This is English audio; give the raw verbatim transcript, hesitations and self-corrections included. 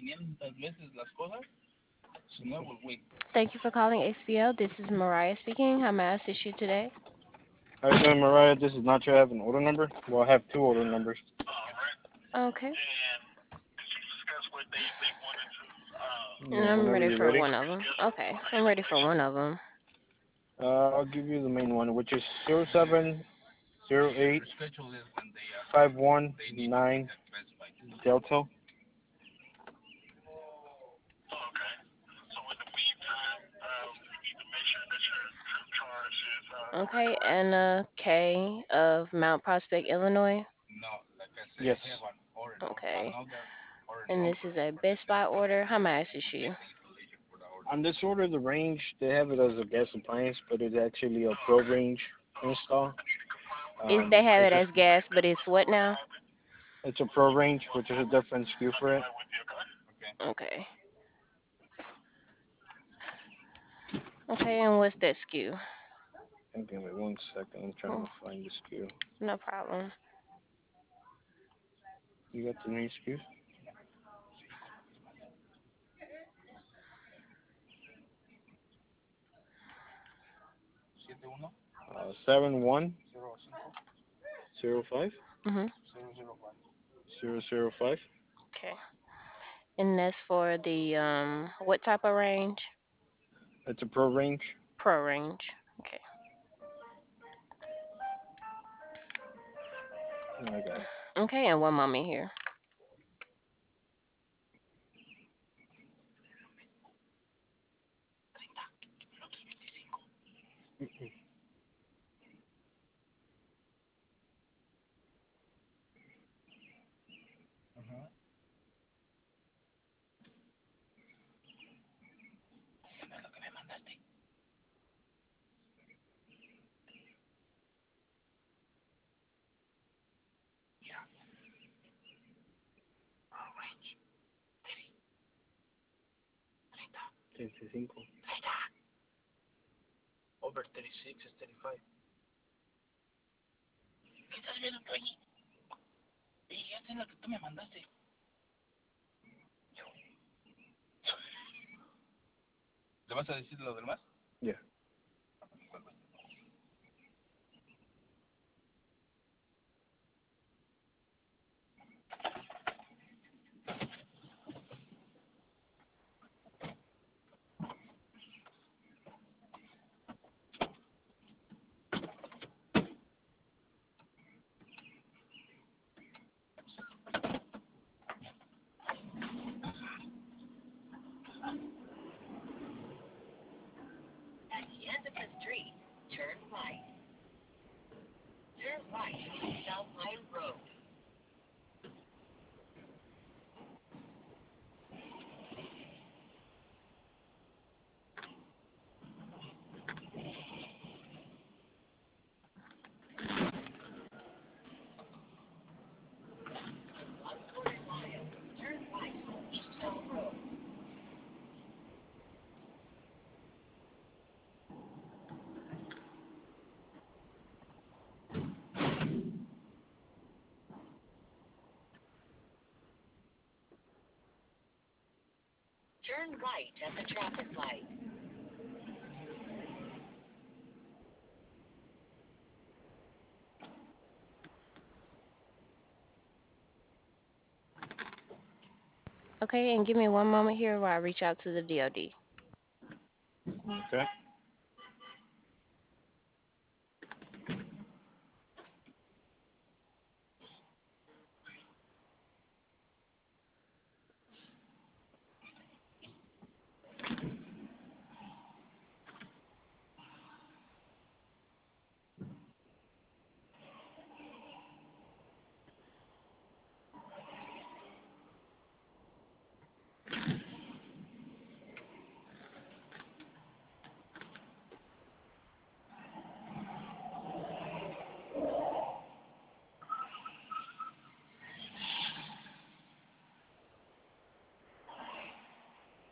Thank you for calling A C L. This is Mariah speaking. How may I assist you today? How you doing, Mariah? This is Nacho. I have an order number. Well, I have two order numbers. Okay. And Yeah, I'm whenever ready you're for ready. one of them. Okay, I'm ready for one of them. Uh, I'll give you the main one, which is zero seven zero eight five one nine Delta. Okay, and a K of Mount Prospect, Illinois. Yes. Okay, and this is a Best Buy order. How may I assist you? On this order, the range, they have it as a gas appliance, but it's actually a pro range install. Is Um, they have it's it just, as gas, but it's what now? it's a pro range, which is a different S K U for it. Okay. Okay, and what's that S K U? And give me one second. I'm trying Oh, to find the S K U. no problem. You got the main S K U? Uh, seven one zero five Mhm. zero zero five. Okay. And that's for the um what type of range? It's a pro range. Pro range. Okay. I got it. Okay, and one moment here. veinticinco. Yeah. Okay, and give me one moment here while I reach out to the D O D. Okay.